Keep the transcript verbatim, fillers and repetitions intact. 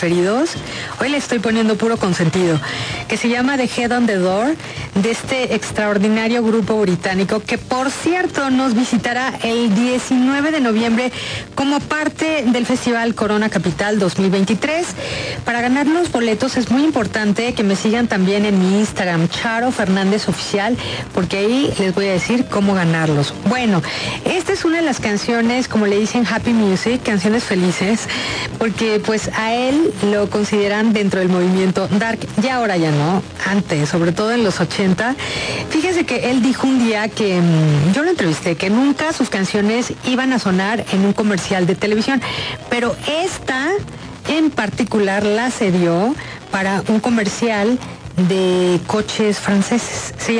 preferidos. Hoy le estoy poniendo puro consentido, que se llama The Head on the Door, de este extraordinario grupo británico, que por cierto nos visitará el diecinueve de noviembre como parte del Festival Corona Capital dos mil veintitrés. Para ganar los boletos es muy importante que me sigan también en mi Instagram, Charo Fernández Oficial, porque ahí les voy a decir cómo ganarlos. Bueno, esta es una de las canciones, como le dicen, Happy Music, canciones felices, porque pues a él lo consideran dentro del movimiento dark, ya ahora ya no, antes, sobre todo en los ochenta. Fíjese que él dijo un día que, yo lo entrevisté, que nunca sus canciones iban a sonar en un comercial de televisión, pero esta en particular la cedió para un comercial de coches franceses. Se